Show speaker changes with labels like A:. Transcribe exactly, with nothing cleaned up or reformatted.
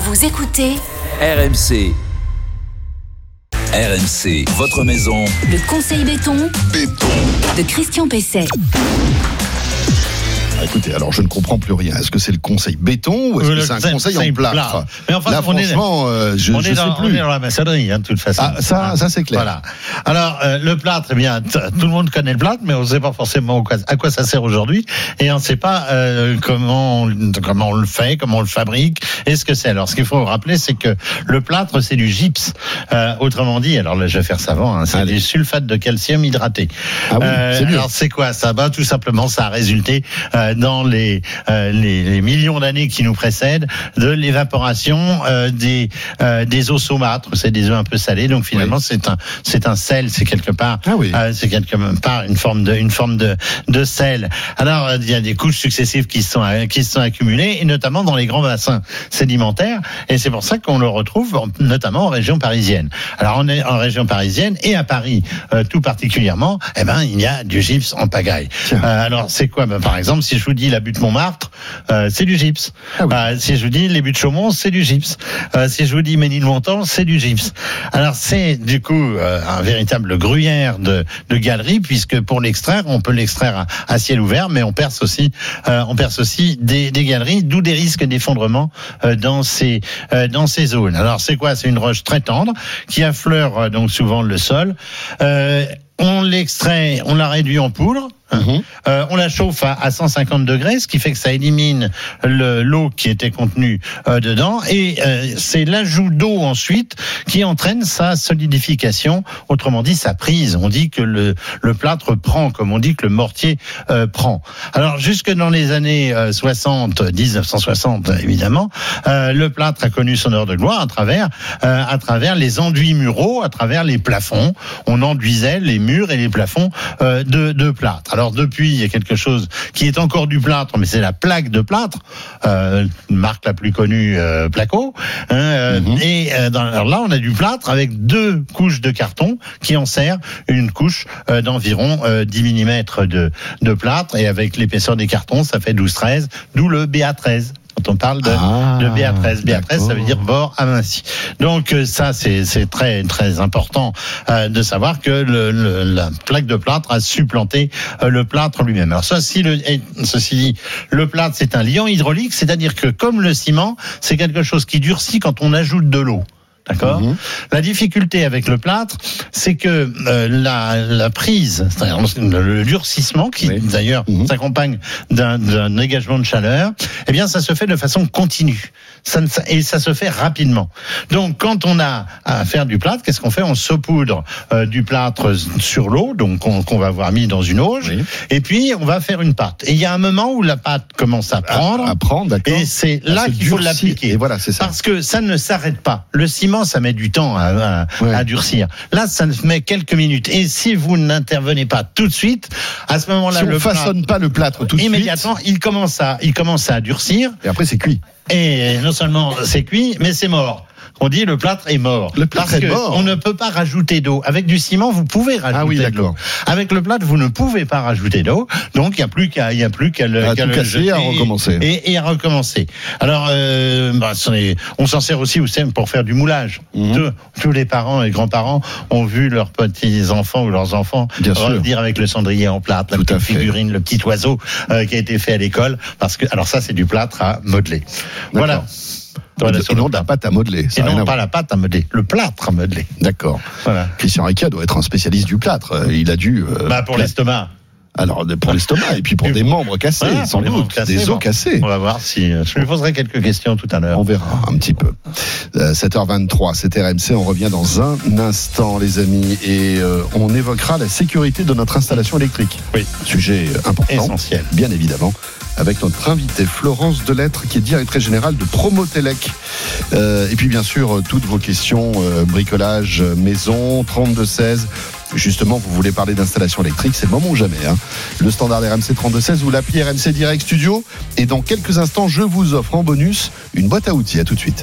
A: Vous écoutez
B: R M C. R M C, votre maison.
A: Le conseil béton,
C: Béton.
A: de Christian Pesset.
C: Écoutez, alors je ne comprends plus rien. Est-ce que c'est le conseil béton ou est-ce
D: Oui,
C: que c'est un conseil en plâtre, plâtre.
D: Mais enfin,
C: Là,
D: on
C: franchement,
D: est,
C: euh, je
D: ne
C: sais
D: dans,
C: plus.
D: On est dans la maçonnerie, hein, de toute façon.
C: Ah, ça,
D: ah,
C: ça c'est clair.
D: Voilà. Alors, euh, le plâtre, eh bien, t- tout le monde connaît le plâtre, mais on ne sait pas forcément quoi, à quoi ça sert aujourd'hui, et on ne sait pas euh, comment, on, comment on le fait, comment on le fabrique, et ce que c'est. Alors, ce qu'il faut rappeler, c'est que le plâtre, c'est du gypse. Euh, autrement dit, alors là, je vais faire savant, hein, c'est
C: Allez.
D: du sulfate de calcium hydraté.
C: Ah oui,
D: euh,
C: c'est mieux.
D: Alors, c'est quoi ça? Bah, tout simplement, ça a résulté euh, dans les, euh, les, les millions d'années qui nous précèdent de l'évaporation euh, des euh, des eaux saumâtres. C'est des eaux un peu salées, donc finalement,
C: Oui.
D: c'est un c'est un sel, c'est quelque part,
C: Ah oui.
D: euh, c'est quelque part une forme de une forme de de sel. Alors, euh, il y a des couches successives qui se sont euh, qui se sont accumulées, et notamment dans les grands bassins sédimentaires, et c'est pour ça qu'on le retrouve en- notamment en région parisienne. Alors, on est en région parisienne et à Paris euh, tout particulièrement. Eh ben, il y a du gypse en pagaille.
C: Tiens.
D: Euh, alors, c'est quoi? Ben, par exemple, si je vous dis la butte Montmartre, euh, c'est du gypse.
C: Ah oui.
D: Euh, si je vous dis les buttes Chaumont, c'est du gypse. Euh, si je vous dis Ménilmontant, c'est du gypse. Alors, c'est du coup euh, un véritable gruyère de, de galerie, puisque pour l'extraire, on peut l'extraire à, à ciel ouvert, mais on perce aussi, euh, on perce aussi des, des galeries, d'où des risques d'effondrement euh, dans ces euh, dans ces zones. Alors, c'est quoi? C'est une roche très tendre qui affleure euh, donc souvent le sol. Euh, on l'extrait, on la réduit en poudre.
C: Mhm.
D: Euh, on la chauffe à, à cent cinquante degrés, ce qui fait que ça élimine le, l'eau qui était contenue euh, dedans, et euh, c'est l'ajout d'eau ensuite qui entraîne sa solidification, autrement dit sa prise. On dit que le, le plâtre prend, comme on dit que le mortier euh, prend. Alors jusque dans les années euh, soixante, dix-neuf cent soixante évidemment, euh, le plâtre a connu son heure de gloire à travers, euh, à travers les enduits muraux, à travers les plafonds. On enduisait les murs et les plafonds euh, de, de plâtre. Alors depuis, il y a quelque chose qui est encore du plâtre, mais c'est la plaque de plâtre, euh, marque la plus connue, euh, Placo. Hein, euh,
C: Mhm.
D: Et euh, dans, alors là, on a du plâtre avec deux couches de carton qui en sert une couche euh, d'environ euh, dix millimètres de, de plâtre, et avec l'épaisseur des cartons, ça fait douze treize, d'où le B A treize. Quand on parle de,
C: Ah,
D: de B A treize, B A treize, ça veut
C: d'accord.
D: dire bord aminci. Donc euh, ça, c'est, c'est très très important euh, de savoir que le, le, la plaque de plâtre a supplanté euh, le plâtre lui-même. Alors ça, si le, et ceci dit, le plâtre, c'est un liant hydraulique, c'est-à-dire que comme le ciment, c'est quelque chose qui durcit quand on ajoute de l'eau. D'accord.
C: Mhm.
D: La difficulté avec le plâtre, c'est que euh, la, la prise, c'est-à-dire le, le durcissement, qui
C: Oui.
D: d'ailleurs
C: Mhm.
D: s'accompagne d'un, d'un dégagement de chaleur, eh bien, ça se fait de façon continue. Ça ne, et ça se fait rapidement. Donc, quand on a à faire du plâtre, qu'est-ce qu'on fait? On saupoudre euh, du plâtre sur l'eau, donc qu'on, qu'on va avoir mis dans une auge,
C: Oui.
D: et puis on va faire une pâte. Et il y a un moment où la pâte commence à prendre,
C: À, à prendre, d'accord.
D: et c'est
C: À
D: là
C: se
D: qu'il faut
C: durcir.
D: l'appliquer.
C: Et voilà, c'est ça.
D: Parce que ça ne s'arrête pas. Le ciment, ça met du temps à, à,
C: Ouais.
D: à durcir. Là, ça met quelques minutes. Et si vous n'intervenez pas tout de suite, à ce moment-là,
C: Si on
D: le
C: façonne
D: plâtre,
C: pas le plâtre tout de suite,
D: immédiatement, il commence à, il commence à durcir.
C: et après c'est cuit.
D: Et non seulement c'est cuit, mais c'est mort. On dit le plâtre est mort.
C: Le plâtre
D: Parce
C: est
D: que
C: mort.
D: on ne peut pas rajouter d'eau. Avec du ciment, vous pouvez rajouter
C: Ah oui,
D: de
C: d'accord.
D: l'eau. Avec le plâtre, vous ne pouvez pas rajouter d'eau. Donc il n'y a plus qu'à, il y a plus qu'à le,
C: À
D: qu'à
C: tout
D: le
C: casser,
D: jeter
C: à recommencer.
D: Et, et à recommencer. Alors, euh, bah, c'est- on s'en sert aussi pour faire du moulage.
C: Mhm.
D: Tous, tous les parents et grands-parents ont vu leurs petits enfants ou leurs enfants
C: Bien sûr.
D: revenir avec le cendrier en plâtre, la
C: Tout à
D: petite
C: fait.
D: figurine, le petit oiseau euh, qui a été fait à l'école. Parce que, alors ça, c'est du plâtre à modeler. Voilà. Voilà, sur
C: Et
D: le
C: non de la
D: plâtre.
C: pâte à modeler. Ça
D: Et
C: a rien
D: non
C: à
D: pas
C: voir.
D: la pâte à modeler, le plâtre à modeler.
C: D'accord.
D: Voilà.
C: Christian Ricard doit être un spécialiste du plâtre. Euh, Il a dû. euh,
D: Bah pour
C: pla-
D: l'estomac.
C: Alors de- pour l'estomac et puis pour
D: Et
C: des
D: pour-
C: membres cassés,
D: Voilà,
C: sans
D: pour des membres
C: doute,
D: cassés,
C: des
D: bon.
C: os cassés.
D: On va voir si je lui poserai quelques questions tout à l'heure.
C: On verra un petit peu. Euh, sept heures vingt-trois, c'est R M C. On revient dans un instant, les amis, et euh, on évoquera la sécurité de notre installation électrique.
D: Oui.
C: Sujet important,
D: Essentiel.
C: bien évidemment, avec notre invitée Florence Delettre, qui est directrice générale de Promotelec. Euh, et puis bien sûr, toutes vos questions, euh, bricolage, maison, trente-deux seize. Justement, vous voulez parler d'installation électrique, c'est le moment ou jamais. Hein. Le standard R M C trente-deux seize ou l'appli R M C Direct Studio. Et dans quelques instants, je vous offre en bonus une boîte à outils. À tout de suite.